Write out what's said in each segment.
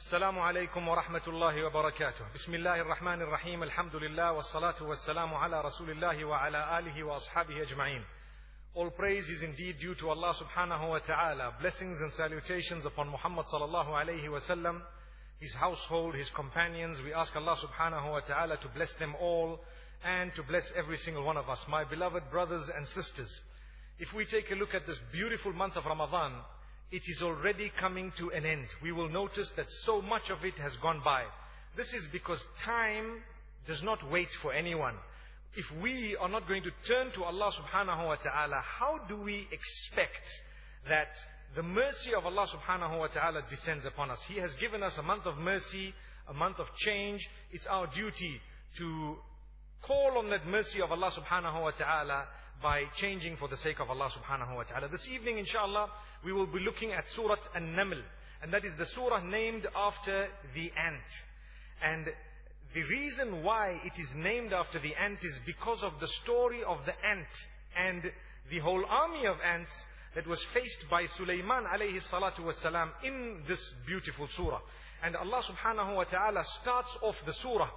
السلام عليكم ورحمة الله وبركاته. بسم الله الرحمن الرحيم. الحمد لله والصلاة والسلام على رسول الله وعلى آله وأصحابه أجمعين. All praise is indeed due to Allah subhanahu wa ta'ala. Blessings and salutations upon Muhammad sallallahu alayhi wa sallam, his household, his companions. We ask Allah subhanahu wa ta'ala to bless them all and to bless every single one of us. My beloved brothers and sisters, if we take a look at this beautiful month of Ramadan, it is already coming to an end. We will notice that so much of it has gone by. This is because time does not wait for anyone. If we are not going to turn to Allah subhanahu wa ta'ala, how do we expect that the mercy of Allah subhanahu wa ta'ala descends upon us? He has given us a month of mercy, a month of change. It's our duty to call on that mercy of Allah subhanahu wa ta'ala by changing for the sake of Allah subhanahu wa ta'ala. This evening, inshallah, we will be looking at Surah An-Naml. And that is the surah named after the ant. And the reason why it is named after the ant is because of the story of the ant and the whole army of ants that was faced by Sulaiman alayhi salatu wasalam in this beautiful surah. And Allah subhanahu wa ta'ala starts off the surah,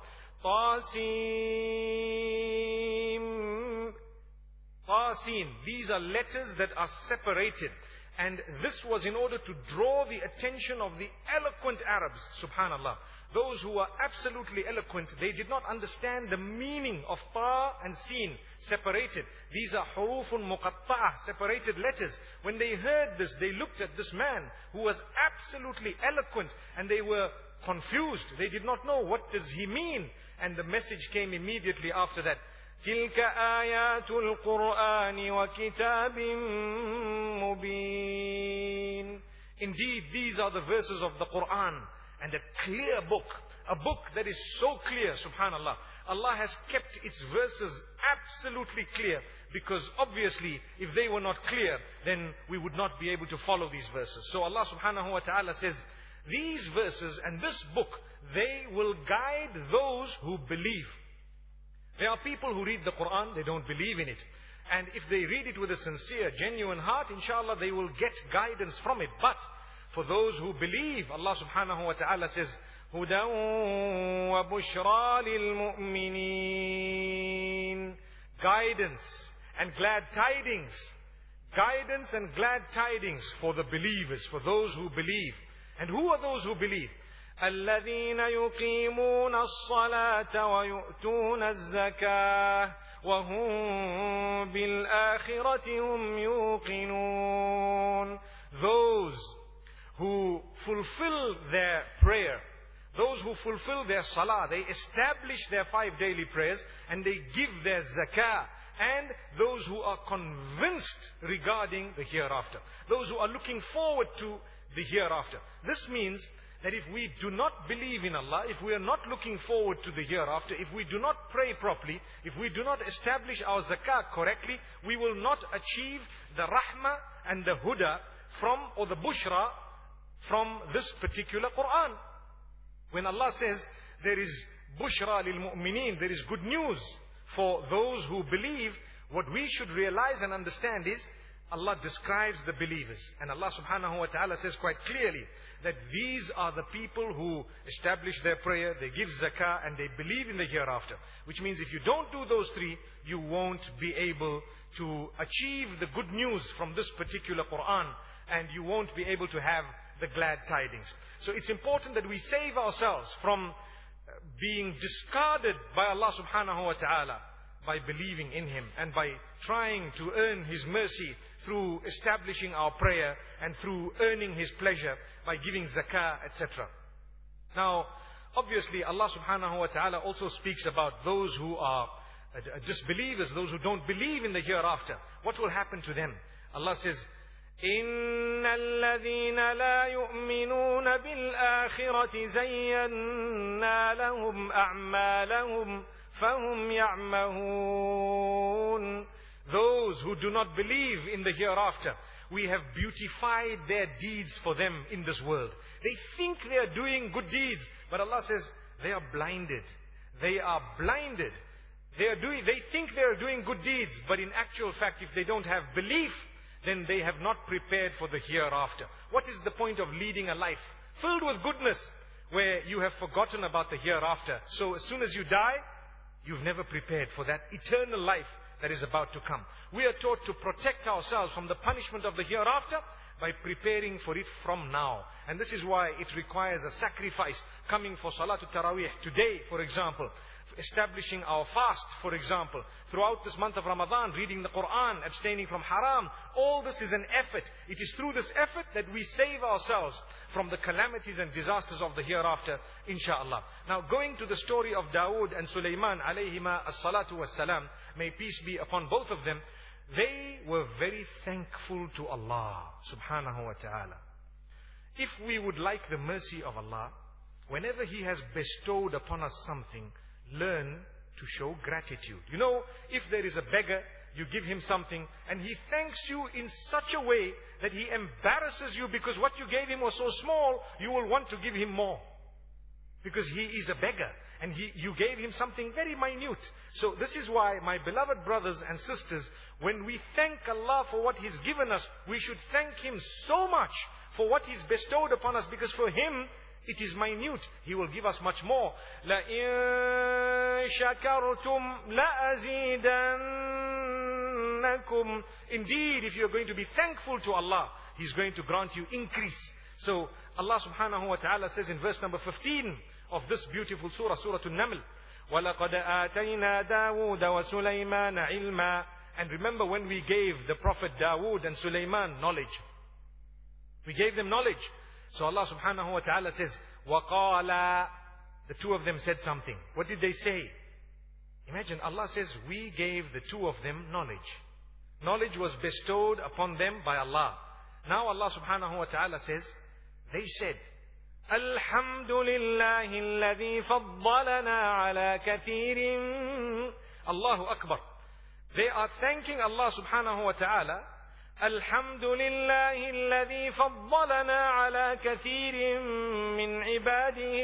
Tasin. These are letters that are separated. And this was in order to draw the attention of the eloquent Arabs, subhanallah. Those who are absolutely eloquent, they did not understand the meaning of Ta and Sin, separated. These are hurufun muqatta'ah, separated letters. When they heard this, they looked at this man who was absolutely eloquent and they were confused. They did not know, what does he mean? And the message came immediately after that. تِلْكَ آيَاتُ الْقُرْآنِ وَكِتَابٍ مُبِينٍ. Indeed, these are the verses of the Quran and a clear book. A book that is so clear, subhanallah. Allah has kept its verses absolutely clear because obviously if they were not clear, then we would not be able to follow these verses. So Allah subhanahu wa ta'ala says, these verses and this book, they will guide those who believe. There are people who read the Quran, they don't believe in it. And if they read it with a sincere, genuine heart, inshallah they will get guidance from it. But for those who believe, Allah subhanahu wa ta'ala says, هُدًى وَبُشْرَى لِلْمُؤْمِنِينَ. Guidance and glad tidings. Guidance and glad tidings for the believers, for those who believe. And who are those who believe? الذين يقيمون الصلاة ويؤتون الزكاة وهم بالآخرة هم يوقنون. Those who fulfill their prayer, those who fulfill their salah, they establish their 5 daily prayers and they give their zakah. And those who are convinced regarding the hereafter, those who are looking forward to the hereafter. This means that if we do not believe in Allah, if we are not looking forward to the hereafter, if we do not pray properly, if we do not establish our zakah correctly, we will not achieve the rahmah and the huda from, or the bushra from this particular Quran. When Allah says there is bushra lil mu'mineen, there is good news for those who believe, what we should realize and understand is Allah describes the believers. And Allah subhanahu wa ta'ala says quite clearly that these are the people who establish their prayer, they give zakah, and they believe in the hereafter. Which means if you don't do those three, you won't be able to achieve the good news from this particular Quran, and you won't be able to have the glad tidings. So it's important that we save ourselves from being discarded by Allah subhanahu wa ta'ala by believing in Him and by trying to earn His mercy through establishing our prayer and through earning His pleasure by giving zakah, etc. Now, obviously Allah subhanahu wa ta'ala also speaks about those who are disbelievers, those who don't believe in the hereafter. What will happen to them? Allah says, إِنَّ الَّذِينَ لَا يُؤْمِنُونَ بِالْآخِرَةِ زَيَّنَّا لَهُمْ أَعْمَالَهُمْ فَهُمْ يَعْمَهُونَ. Those who do not believe in the hereafter, we have beautified their deeds for them in this world. They think they are doing good deeds, but Allah says they are blinded. They are blinded. They think they are doing good deeds, but in actual fact, if they don't have belief, then they have not prepared for the hereafter. What is the point of leading a life filled with goodness where you have forgotten about the hereafter. So as soon as you die, you've never prepared for that eternal life that is about to come. We are taught to protect ourselves from the punishment of the hereafter by preparing for it from now. And this is why it requires a sacrifice. Coming for Salatul Taraweeh today, for example, establishing our fast, for example, throughout this month of Ramadan, reading the Quran, abstaining from haram. All this is an effort. It is through this effort that we save ourselves from the calamities and disasters of the hereafter, inshallah. Now, going to the story of Dawood and Sulaiman, alayhima as-salatu was-salam, may peace be upon both of them, they were very thankful to Allah subhanahu wa ta'ala. If we would like the mercy of Allah, whenever He has bestowed upon us something, learn to show gratitude. You know, if there is a beggar, you give him something and he thanks you in such a way that he embarrasses you because what you gave him was so small, you will want to give him more. Because he is a beggar and you gave him something very minute. So this is why, my beloved brothers and sisters, when we thank Allah for what He's given us, we should thank Him so much for what He's bestowed upon us, because for Him, it is minute. He will give us much more. لَإِن شَكَرْتُمْ لَأَزِيدَنَّكُمْ. Indeed, if you are going to be thankful to Allah, He's going to grant you increase. So Allah subhanahu wa ta'ala says in verse number 15 of this beautiful surah, Surah An-Naml, وَلَقَدْ آتَيْنَا دَاوُودَ وَسُلَيْمَانَ عِلْمًا. And remember when we gave the Prophet Dawood and Sulaiman knowledge. We gave them knowledge. So Allah subhanahu wa ta'ala says, وَقَالَا. The two of them said something. What did they say? Imagine, Allah says, we gave the two of them knowledge. Knowledge was bestowed upon them by Allah. Now Allah subhanahu wa ta'ala says, they said, Alhamdulillahi alladhi faddalana ala kathirin. Allahu Akbar. They are thanking Allah subhanahu wa ta'ala. Alhamdulillahi alladhi faddalana ala kathirin min ibadihi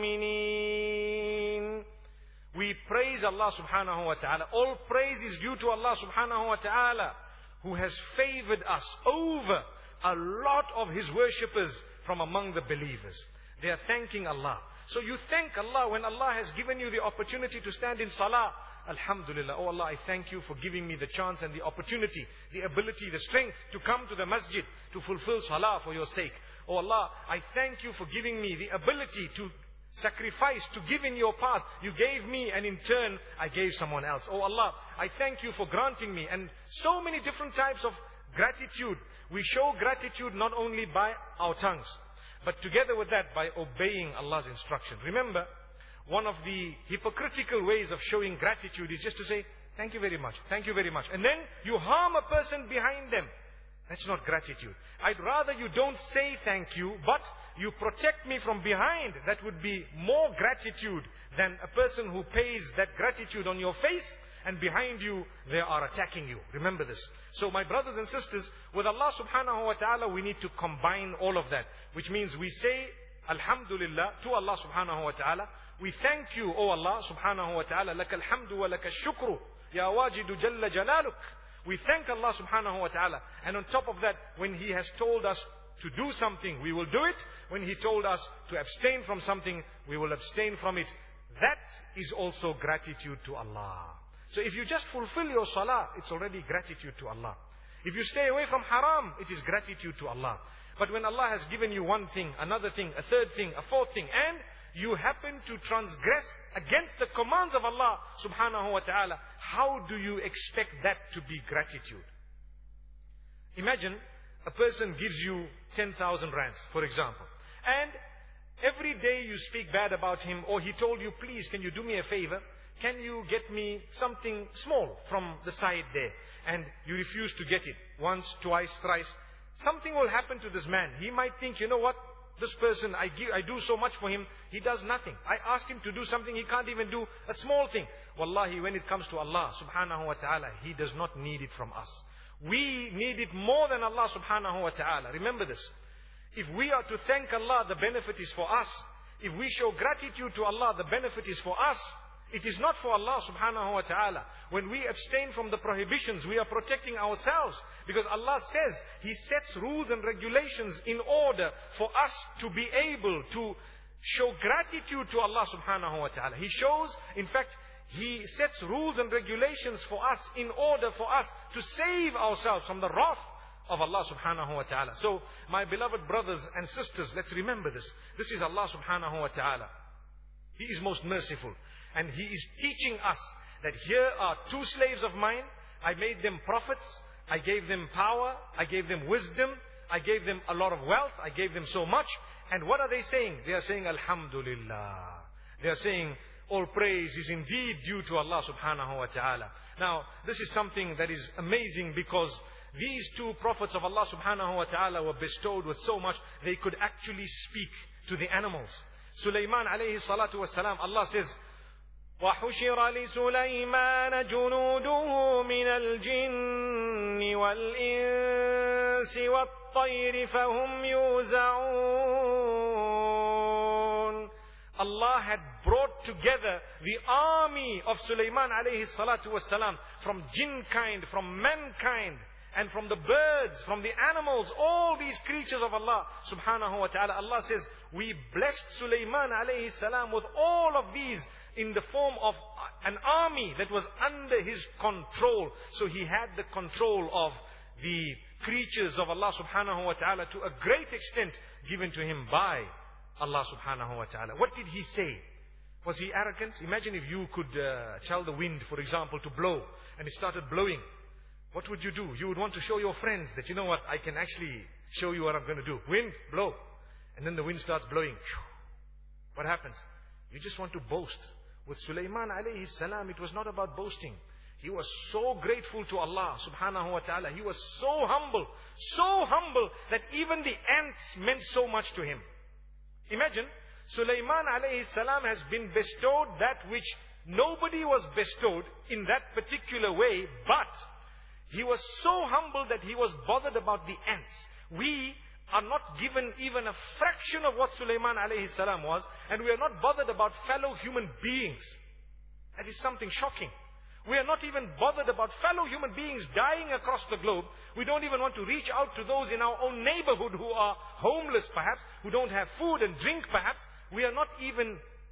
al-mu'minin. We praise Allah subhanahu wa ta'ala. All praise is due to Allah subhanahu wa ta'ala, who has favored us over a lot of His worshippers from among the believers. They are thanking Allah. So you thank Allah when Allah has given you the opportunity to stand in salah. Alhamdulillah. Oh Allah, I thank you for giving me the chance and the opportunity, the ability, the strength to come to the masjid to fulfill salah for your sake. Oh Allah, I thank you for giving me the ability to sacrifice, to give in your path. You gave me and in turn I gave someone else. Oh Allah, I thank you for granting me. And so many different types of gratitude. We show gratitude not only by our tongues, but together with that by obeying Allah's instruction. Remember, one of the hypocritical ways of showing gratitude is just to say, thank you very much, thank you very much. And then you harm a person behind them. That's not gratitude. I'd rather you don't say thank you, but you protect me from behind. That would be more gratitude than a person who pays that gratitude on your face and behind you they are attacking you. Remember this. So my brothers and sisters, with Allah subhanahu wa ta'ala we need to combine all of that. Which means we say Alhamdulillah to Allah subhanahu wa ta'ala. We thank you, O Allah subhanahu wa ta'ala. لَكَ الْحَمْدُ وَلَكَ الشُّكْرُ يَا وَاجِدُ جَلَّ جَلَالُكَ. We thank Allah subhanahu wa ta'ala. And on top of that, when He has told us to do something, we will do it. When He told us to abstain from something, we will abstain from it. That is also gratitude to Allah. So if you just fulfill your salah, it's already gratitude to Allah. If you stay away from haram, it is gratitude to Allah. But when Allah has given you one thing, another thing, a third thing, a fourth thing, and you happen to transgress against the commands of Allah subhanahu wa ta'ala, how do you expect that to be gratitude? Imagine a person gives you 10,000 rands, for example, and every day you speak bad about him, or he told you, please, can you do me a favor? Can you get me something small from the side there? And you refuse to get it. Once, twice, thrice. Something will happen to this man. He might think, you know what? This person, I do so much for him, he does nothing. I asked him to do something, he can't even do a small thing. Wallahi, when it comes to Allah subhanahu wa ta'ala, He does not need it from us. We need it more than Allah subhanahu wa ta'ala. Remember this. If we are to thank Allah, the benefit is for us. If we show gratitude to Allah, the benefit is for us. It is not for Allah subhanahu wa ta'ala. When we abstain from the prohibitions, we are protecting ourselves. Because Allah says, He sets rules and regulations in order for us to be able to show gratitude to Allah subhanahu wa ta'ala. He shows, in fact, He sets rules and regulations for us in order for us to save ourselves from the wrath of Allah subhanahu wa ta'ala. So, my beloved brothers and sisters, let's remember this. This is Allah subhanahu wa ta'ala. He is most merciful. And He is teaching us that here are two slaves of mine. I made them prophets. I gave them power. I gave them wisdom. I gave them a lot of wealth. I gave them so much. And what are they saying? They are saying, Alhamdulillah. They are saying, all praise is indeed due to Allah subhanahu wa ta'ala. Now, this is something that is amazing because these two prophets of Allah subhanahu wa ta'ala were bestowed with so much, they could actually speak to the animals. Sulaiman alayhi salatu wasalam, Allah says, وَحُشِرَ لِسُلَيْمَانَ جُنُودُهُ مِنَ الْجِنِّ وَالْإِنسِ وَالطَّيْرِ فَهُمْ يُوزَعُونَ. Allah had brought together the army of Sulaiman alayhi salatu wasalam from jinn kind, from mankind, and from the birds, from the animals, all these creatures of Allah subhanahu wa ta'ala. Allah says, we blessed Sulaiman alayhi salam with all of these in the form of an army that was under his control. So he had the control of the creatures of Allah subhanahu wa ta'ala to a great extent given to him by Allah subhanahu wa ta'ala. What did he say? Was he arrogant? Imagine if you could tell the wind, for example, to blow, and it started blowing. What would you do? You would want to show your friends that, you know what, I can actually show you what I'm going to do. Wind, blow. And then the wind starts blowing. What happens? You just want to boast. With Sulaiman alayhi salam, it was not about boasting. He was so grateful to Allah subhanahu wa ta'ala. He was so humble that even the ants meant so much to him. Imagine, Sulaiman alayhi salam has been bestowed that which nobody was bestowed in that particular way, but he was so humble that he was bothered about the ants. We are not given even a fraction of what Sulaiman alayhi salam was, and we are not bothered about fellow human beings. That is something shocking. We are not even bothered about fellow human beings dying across the globe. We don't even want to reach out to those in our own neighborhood who are homeless perhaps, who don't have food and drink perhaps. We are not even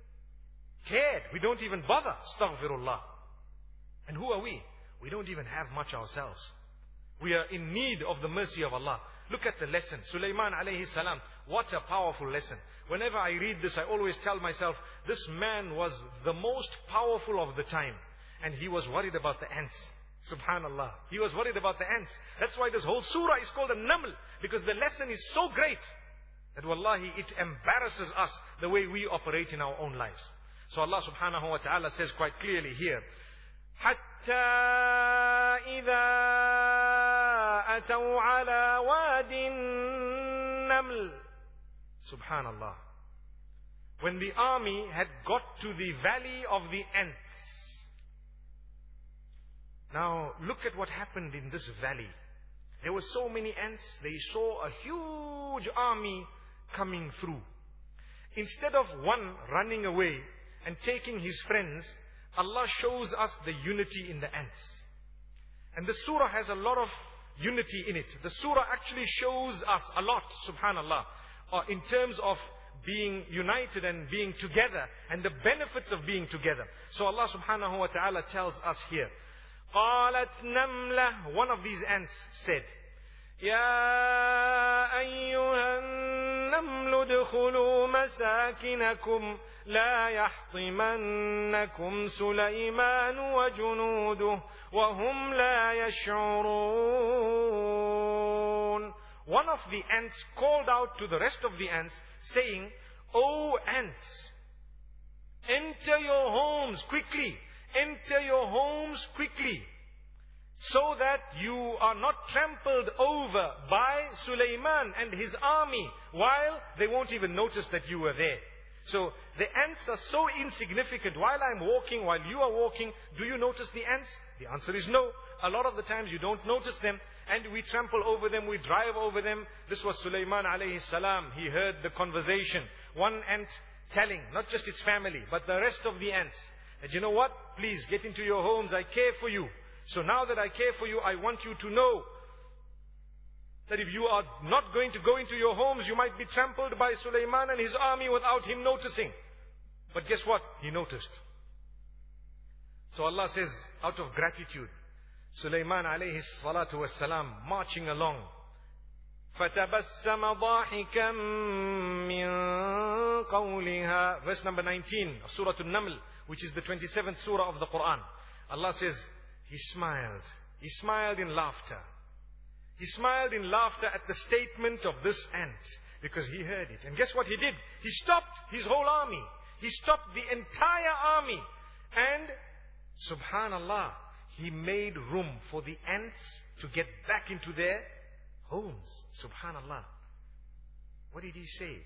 cared. We don't even bother. Astaghfirullah. And who are we? We don't even have much ourselves. We are in need of the mercy of Allah. Look at the lesson. Sulaiman alayhi salam. What a powerful lesson. Whenever I read this, I always tell myself, this man was the most powerful of the time. And he was worried about the ants. Subhanallah. He was worried about the ants. That's why this whole surah is called a Naml. Because the lesson is so great that wallahi, it embarrasses us the way we operate in our own lives. So Allah subhanahu wa ta'ala says quite clearly here, حَتَّى إِذَا أَتَوْا عَلَى وَادِ النَّمْلِ. Subhanallah. When the army had got to the valley of the ants. Now, look at what happened in this valley. There were so many ants. They saw a huge army coming through. Instead of one running away and taking his friends, Allah shows us the unity in the ants. And the surah has a lot of unity in it. The surah actually shows us a lot, subhanallah, in terms of being united and being together and the benefits of being together. So Allah subhanahu wa ta'ala tells us here, قالت نملة, one of these ants said, يا أيها النمل ادخلوا مساكنكم لا يحطمنكم سليمان وجنوده وهم لا يشعرون. One of the ants called out to the rest of the ants saying, O ants, enter your homes quickly. Enter your homes quickly, so that you are not trampled over by Sulaiman and his army, while they won't even notice that you were there. So the ants are so insignificant. While I'm walking, while you are walking, do you notice the ants? The answer is no. A lot of the times you don't notice them, and we trample over them, we drive over them. This was Sulaiman alayhi salam. He heard the conversation. One ant telling, not just its family, but the rest of the ants, that you know what? Please get into your homes. I care for you. So now that I care for you, I want you to know that if you are not going to go into your homes, you might be trampled by Sulaiman and his army without him noticing. But guess what? He noticed. So Allah says, out of gratitude, Sulaiman alayhi salatu wassalam, marching along, فَتَبَسَّمَ ضَاحِكًا مِّن قَوْلِهَا. Verse number 19 of Surah An-Naml, which is the 27th surah of the Quran. Allah says, he smiled. He smiled in laughter. He smiled in laughter at the statement of this ant, because he heard it. And guess what he did? He stopped his whole army. He stopped the entire army. And, subhanallah, he made room for the ants to get back into their homes. Subhanallah. What did he say?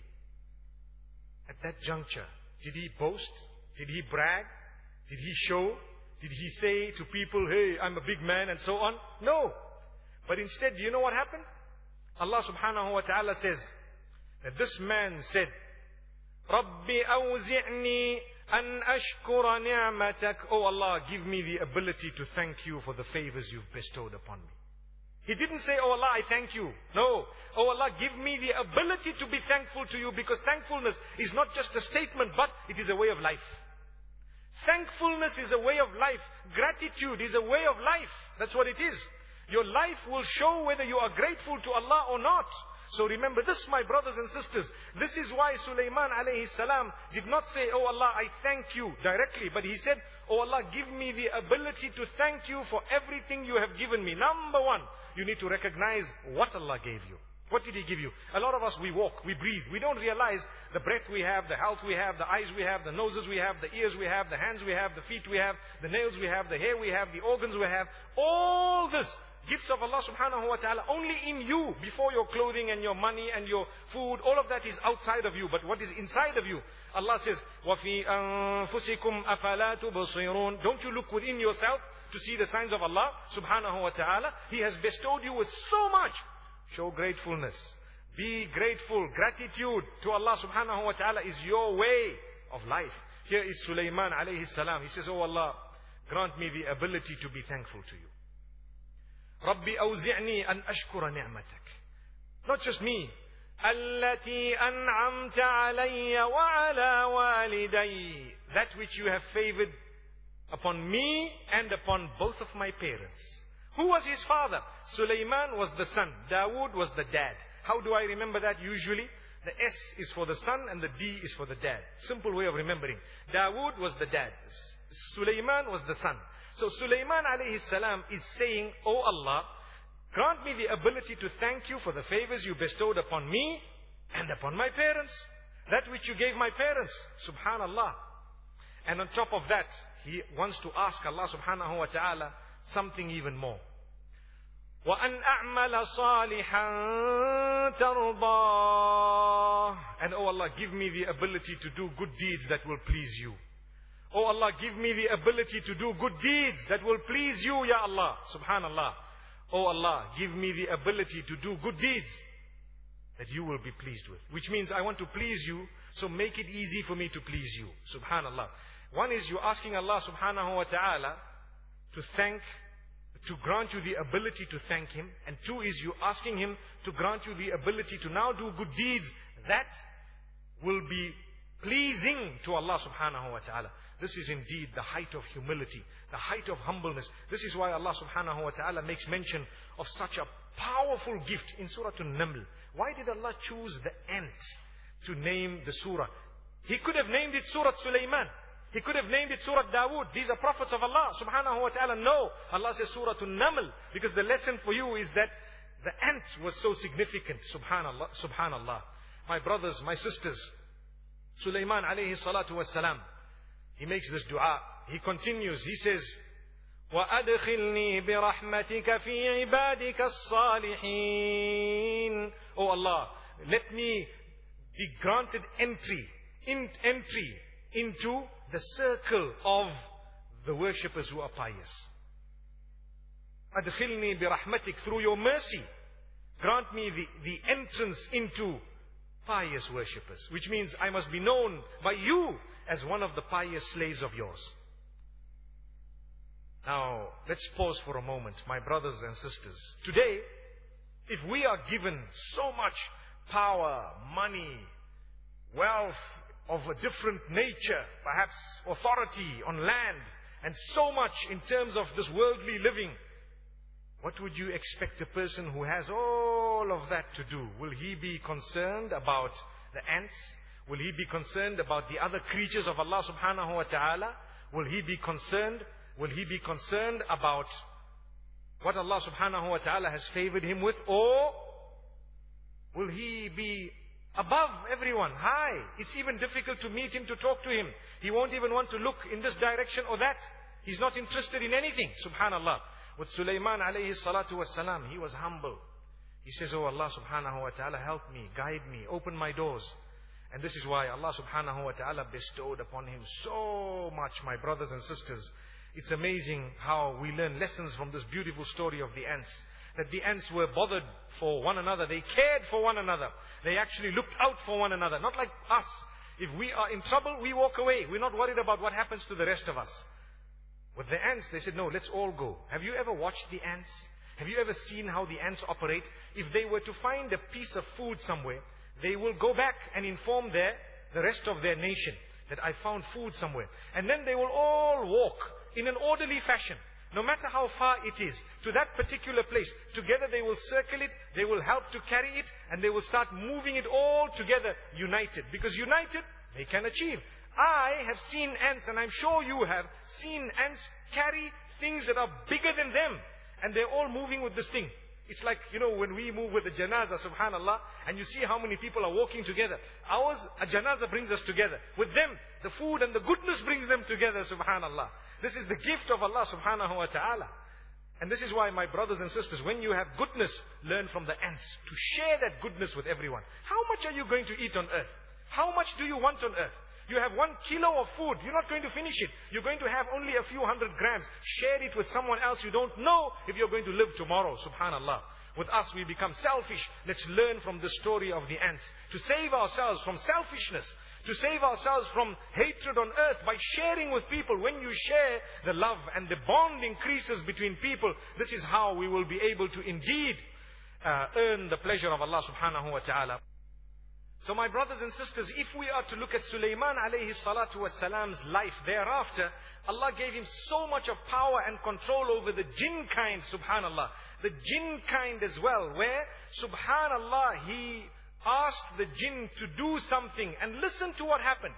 At that juncture, did he boast? Did he brag? Did he show? Did he say to people, hey, I'm a big man and so on? No. But instead, do you know what happened? Allah subhanahu wa ta'ala says that this man said, Rabbi awzi'ni an ashkura ni'matak. Oh Allah, give me the ability to thank you for the favors you've bestowed upon me. He didn't say, oh Allah, I thank you. No. Oh Allah, give me the ability to be thankful to you, because thankfulness is not just a statement, but it is a way of life. Thankfulness is a way of life. Gratitude is a way of life. That's what it is. Your life will show whether you are grateful to Allah or not. So remember this, my brothers and sisters. This is why Sulaiman alayhi salam did not say, oh Allah, I thank you directly. But he said, oh Allah, give me the ability to thank you for everything you have given me. Number one, you need to recognize what Allah gave you. What did He give you? A lot of us, we walk, we breathe. We don't realize the breath we have, the health we have, the eyes we have, the noses we have, the ears we have, the hands we have, the feet we have, the nails we have, the hair we have, the organs we have. All this, gifts of Allah subhanahu wa ta'ala, only in you, before your clothing and your money and your food, all of that is outside of you. But what is inside of you? Allah says, وَفِي أَنفُسِكُمْ أَفَلَا تُبْصِرُونَ. Don't you look within yourself to see the signs of Allah subhanahu wa ta'ala? He has bestowed you with so much. Show gratefulness. Be grateful. Gratitude to Allah subhanahu wa ta'ala is your way of life. Here is Sulaiman alayhi salam. He says, oh Allah, grant me the ability to be thankful to you. Rabbi awzi'ni an ashkura ni'matak. Not just me. Allati an'amta alayya wa ala waliday. That which you have favored upon me and upon both of my parents. Who was his father? Sulaiman was the son. Dawood was the dad. How do I remember that usually? The S is for the son and the D is for the dad. Simple way of remembering. Dawood was the dad. Sulaiman was the son. So Sulaiman alayhi salam is saying, oh Allah, grant me the ability to thank you for the favors you bestowed upon me and upon my parents. That which you gave my parents. Subhanallah. And on top of that, he wants to ask Allah subhanahu wa ta'ala something even more. وَأَنْ أَعْمَلَ صَالِحًا تَرْضَاهُ. And oh Allah, give me the ability to do good deeds that will please you. Oh Allah, give me the ability to do good deeds that will please you, Ya Allah. Subhanallah. Oh Allah, give me the ability to do good deeds that you will be pleased with. Which means I want to please you, so make it easy for me to please you. Subhanallah. One is you're asking Allah subhanahu wa ta'ala to grant you the ability to thank Him. And two is you asking Him to grant you the ability to now do good deeds that will be pleasing to Allah subhanahu wa ta'ala. This is indeed the height of humility, the height of humbleness. This is why Allah subhanahu wa ta'ala makes mention of such a powerful gift in Surah An-Naml. Why did Allah choose the ant to name the surah? He could have named it Surah Sulaiman. He could have named it Surah Dawood. These are prophets of Allah subhanahu wa ta'ala. No. Allah says Surah An-Naml, because the lesson for you is that the ant was so significant. Subhanallah. Subhanallah. My brothers, my sisters, Sulaiman alayhi salatu wassalam, he makes this dua. He continues. He says, وَأَدْخِلْنِي بِرَحْمَتِكَ فِي عِبَادِكَ الصَّالِحِينَ. Oh Allah, let me be granted entry into the circle of the worshippers who are pious. أَدْخِلْنِي بِرَحْمَتِكَ. Through your mercy, grant me the entrance into pious worshippers. Which means I must be known by you as one of the pious slaves of yours. Now, let's pause for a moment, my brothers and sisters. Today, If we are given so much power, money, wealth of a different nature, perhaps authority on land, and so much in terms of this worldly living, what would you expect a person who has all of that to do? Will he be concerned about the ants? Will he be concerned about the other creatures of Allah subhanahu wa ta'ala? Will he be concerned? Will he be concerned about what Allah subhanahu wa ta'ala has favored him with? Or will he be above everyone, high? It's even difficult to meet him, to talk to him. He won't even want to look in this direction or that. He's not interested in anything, subhanallah. With Sulaiman alayhi salatu wassalam, he was humble. He says, oh Allah subhanahu wa ta'ala, help me, guide me, open my doors. And this is why Allah subhanahu wa ta'ala bestowed upon him so much, my brothers and sisters. It's amazing how we learn lessons from this beautiful story of the ants. That the ants were bothered for one another. They cared for one another. They actually looked out for one another. Not like us. If we are in trouble, we walk away. We're not worried about what happens to the rest of us. With the ants, they said, no, let's all go. Have you ever watched the ants? Have you ever seen how the ants operate? If they were to find a piece of food somewhere, they will go back and inform the rest of their nation that I found food somewhere. And then they will all walk in an orderly fashion, no matter how far it is, to that particular place. Together they will circle it, they will help to carry it, and they will start moving it all together, united. Because united, they can achieve. I have seen ants, and I'm sure you have seen ants carry things that are bigger than them. And they're all moving with this thing. It's like, when we move with a janazah, subhanallah, and you see how many people are walking together. Ours, a janazah brings us together. With them, the food and the goodness brings them together, subhanallah. This is the gift of Allah subhanahu wa ta'ala. And this is why, my brothers and sisters, when you have goodness, learn from the ants to share that goodness with everyone. How much are you going to eat on earth? How much do you want on earth? You have 1 kilo of food. You're not going to finish it. You're going to have only a few hundred grams. Share it with someone else. You don't know if you're going to live tomorrow. Subhanallah. With us, we become selfish. Let's learn from the story of the ants. To save ourselves from selfishness. To save ourselves from hatred on earth by sharing with people. When you share, the love and the bond increases between people. This is how we will be able to indeed earn the pleasure of Allah subhanahu wa ta'ala. So my brothers and sisters, if we are to look at Sulaiman alayhi salatu wassalam's life thereafter, Allah gave him so much of power and control over the jinn kind, subhanallah. The jinn kind as well, where, subhanallah, he asked the jinn to do something, and listen to what happened.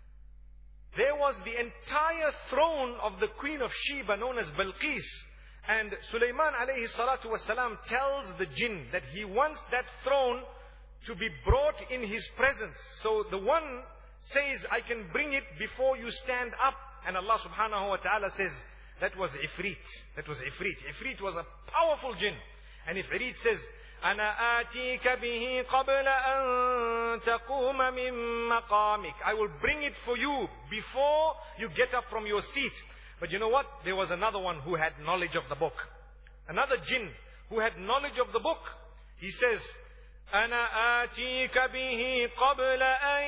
There was the entire throne of the queen of Sheba known as Balqis. And Sulaiman alayhi salatu wassalam tells the jinn that he wants that throne to be brought in his presence. So the one says, I can bring it before you stand up. And Allah subhanahu wa ta'ala says, that was Ifrit. That was Ifrit. Ifrit was a powerful jinn. And Ifrit says, أَنَا آتِيكَ بِهِ قَبْلَ أَن تَقُومَ مِن مَقَامِكَ. I will bring it for you before you get up from your seat. But you know what? There was another one who had knowledge of the book. Another jinn who had knowledge of the book. He says, أنا آتيك به قبل أن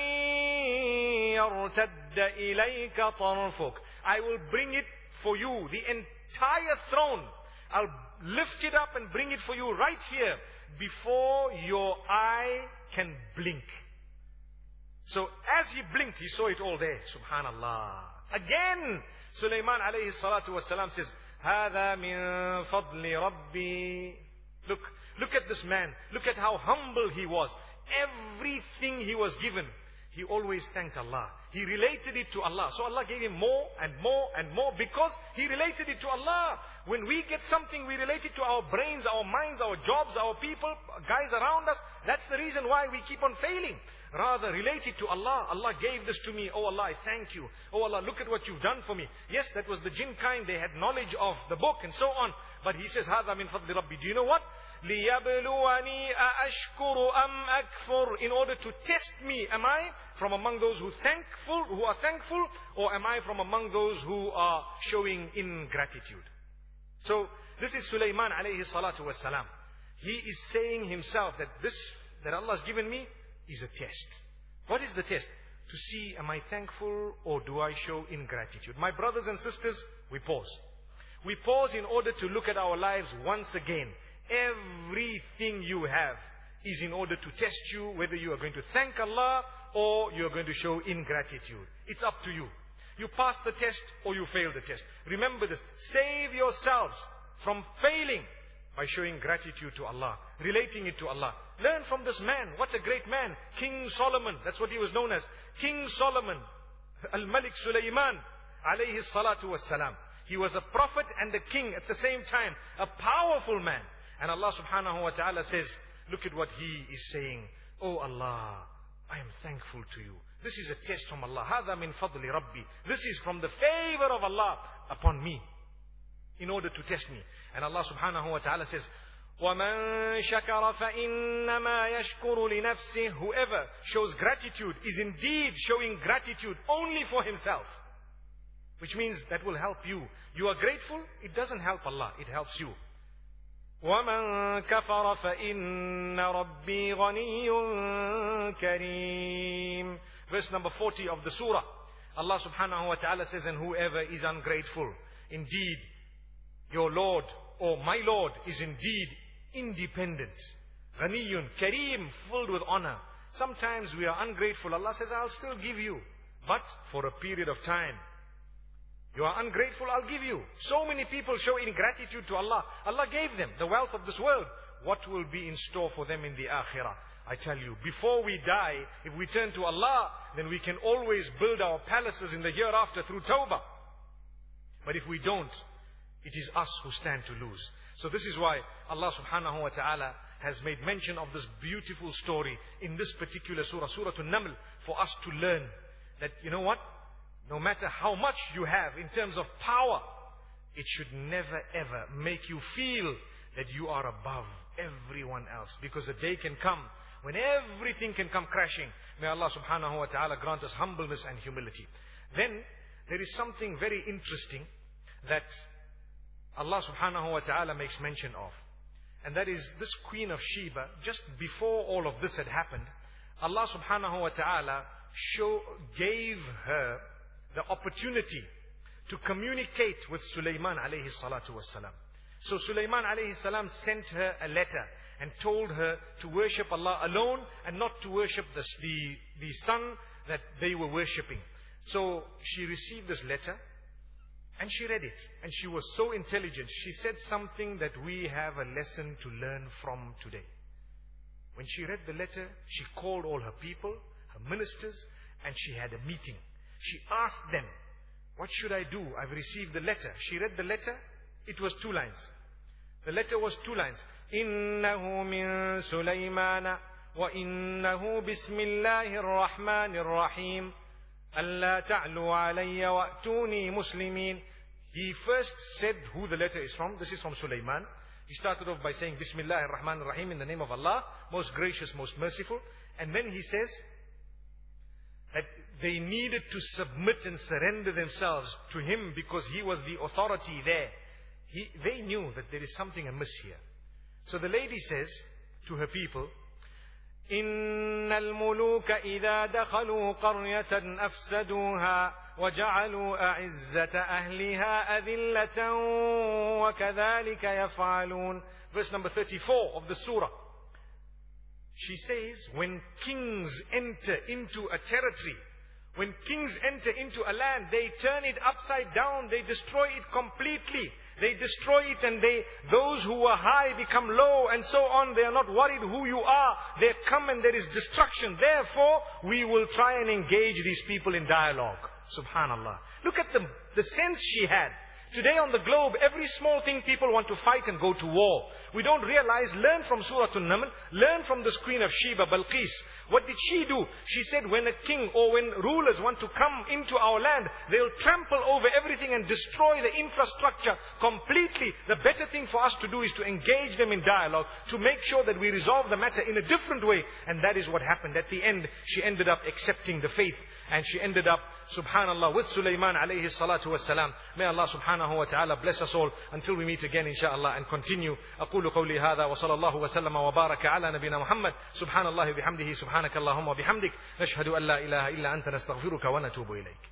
يرتد إليك طرفك. I will bring it for you, the entire throne. I'll lift it up and bring it for you right here before your eye can blink. So as he blinked, he saw it all there. Subhanallah. Again, Sulaiman alayhi salatu wasalam says, هذا من فضل ربي. Look at this man. Look at how humble he was. Everything he was given, he always thanked Allah. He related it to Allah. So Allah gave him more and more and more because he related it to Allah. When we get something, we relate it to our brains, our minds, our jobs, our people, guys around us. That's the reason why we keep on failing. Rather, relate it to Allah. Allah gave this to me. Oh Allah, I thank you. Oh Allah, look at what you've done for me. Yes, that was the jinn kind. They had knowledge of the book and so on. But he says, هَذَا مِنْ فَضْلِ رَبِّي. Do you know what? لِيَبْلُوَنِي أَأَشْكُرُ أَمْ أَكْفُرُ. In order to test me, am I from among those who are thankful, or am I from among those who are showing ingratitude? So, this is Sulaiman alayhi salatu wassalam. He is saying himself that this that Allah has given me is a test. What is the test? To see, am I thankful or do I show ingratitude? My brothers and sisters, we pause. We pause in order to look at our lives once again. Everything you have is in order to test you whether you are going to thank Allah or you are going to show ingratitude. It's up to you. You pass the test or you fail the test. Remember this. Save yourselves from failing by showing gratitude to Allah, relating it to Allah. Learn from this man. What a great man. King Solomon. That's what he was known as. King Solomon. Al-Malik Sulaiman. Alayhi salatu wassalam. He was a prophet and a king at the same time. A powerful man. And Allah subhanahu wa ta'ala says, look at what he is saying. Oh Allah, I am thankful to you. This is a test from Allah. هَذَا مِنْ فَضْلِ رَبِّي. This is from the favor of Allah upon me, in order to test me. And Allah subhanahu wa ta'ala says, وَمَنْ شَكَرَ فَإِنَّمَا يَشْكُرُ لِنَفْسِهِ. Whoever shows gratitude is indeed showing gratitude only for himself. Which means that will help you. You are grateful, it doesn't help Allah, it helps you. وَمَنْ كَفَرَ فَإِنَّ رَبِّي غَنِيٌّ كَرِيمٌ. Verse number 40 of the surah. Allah subhanahu wa ta'ala says, and whoever is ungrateful, indeed, your Lord, or my Lord, is indeed independent. Ghaniyun, Kareem, filled with honor. Sometimes we are ungrateful. Allah says, I'll still give you, but for a period of time. You are ungrateful, I'll give you. So many people show ingratitude to Allah. Allah gave them the wealth of this world. What will be in store for them in the akhirah? I tell you, before we die, if we turn to Allah, then we can always build our palaces in the hereafter through tawbah. But if we don't, it is us who stand to lose. So this is why Allah subhanahu wa ta'ala has made mention of this beautiful story in this particular surah, Surah An-Naml, for us to learn that, you know what? No matter how much you have in terms of power, it should never ever make you feel that you are above everyone else. Because a day can come when everything can come crashing. May Allah subhanahu wa ta'ala grant us humbleness and humility. Then there is something very interesting that Allah subhanahu wa ta'ala makes mention of. And that is this Queen of Sheba, just before all of this had happened, Allah subhanahu wa ta'ala gave her the opportunity to communicate with Sulaiman alayhi salatu wassalam. So Sulaiman alayhi salam sent her a letter and told her to worship Allah alone and not to worship the sun that they were worshipping. So she received this letter and she read it. And she was so intelligent. She said something that we have a lesson to learn from today. When she read the letter, she called all her people, her ministers, and she had a meeting. She asked them, what should I do? I've received the letter. She read the letter. It was 2 lines. The letter was 2 lines. إِنَّهُ مِن سُلَيْمَانَ وَإِنَّهُ بِسْمِ اللَّهِ الرَّحْمَنِ الرَّحِيمِ أَلَّا تَعْلُوا عَلَيَّ وَأْتُونِي مُسْلِمِينَ. He first said who the letter is from. This is from Sulaiman. He started off by saying, Bismillah ar-Rahman ar-Rahim, in the name of Allah, most gracious, most merciful. And then he says that they needed to submit and surrender themselves to him because he was the authority there. They knew that there is something amiss here. So the lady says to her people, إِنَّ الْمُلُوكَ إِذَا دَخَلُوا قَرْيَةً أَفْسَدُوهَا وَجَعَلُوا أَعِزَّةَ أَهْلِهَا أَذِلَّةً وَكَذَلِكَ يَفْعَلُونَ. Verse number 34 of the surah. She says, when kings enter into a territory, when kings enter into a land, they turn it upside down, they destroy it completely. They destroy it and those who are high become low and so on. They are not worried who you are. They come and there is destruction. Therefore, we will try and engage these people in dialogue. Subhanallah. Look at the sense she had. Today on the globe, every small thing people want to fight and go to war. We don't realize, learn from Surah An-Naml, learn from this Queen of Sheba, Balqis. What did she do? She said when a king or when rulers want to come into our land, they'll trample over everything and destroy the infrastructure completely. The better thing for us to do is to engage them in dialogue, to make sure that we resolve the matter in a different way. And that is what happened. At the end, she ended up accepting the faith. And she ended up, subhanallah, with Sulaiman alayhi salatu wassalam. May Allah subhanahu wa ta'ala bless us all until we meet again inshaAllah and continue. أقول قولي هذا وصلى الله وسلم وبارك على نبينا محمد. سبحان الله بحمده سبحانك اللهم وبحمدك نشهد أن لا إله إلا أنت نستغفرك ونتوب إليك.